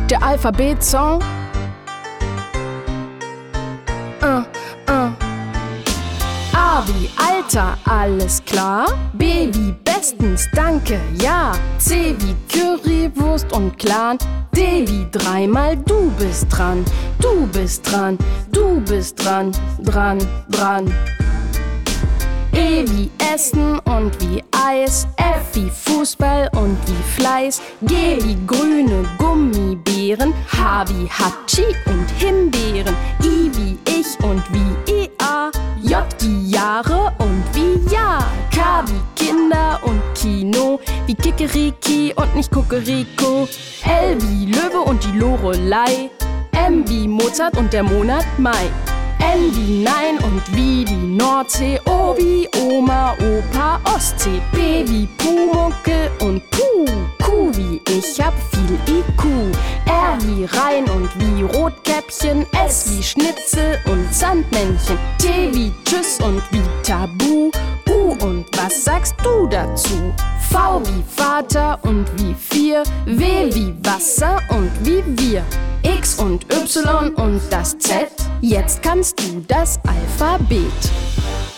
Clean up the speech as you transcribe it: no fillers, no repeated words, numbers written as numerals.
Der Alphabet-Song. A wie Alter, alles klar. B wie bestens, danke, ja. C wie Currywurst und Clan. D wie dreimal, du bist dran. Du bist dran, du bist dran, dran, dran. E wie Essen und wie Eis. F wie Fußball und wie Fleiß. G wie grüne Gummibären. H wie Hatschi und Himbeeren. I wie ich und wie EA. J wie Jahre und wie Jahr. K wie Kinder und Kino. Wie Kikeriki und nicht Kukuriko. L wie Löwe und die Lorelei. M wie Mozart und der Monat Mai. N wie Nein und wie die Nordsee. O wie Oma, Opa, Ostsee. P wie Pumuckel und Puh. Q wie ich hab viel IQ. R wie Rhein und wie Rotkäppchen. S wie Schnitzel und Sandmännchen. T wie Tschüss und wie Tabu. U und was sagst du dazu? V wie Vater und wie 4. W wie Wasser und wie wir. X und Y und das Z. Jetzt kannst du das Alphabet.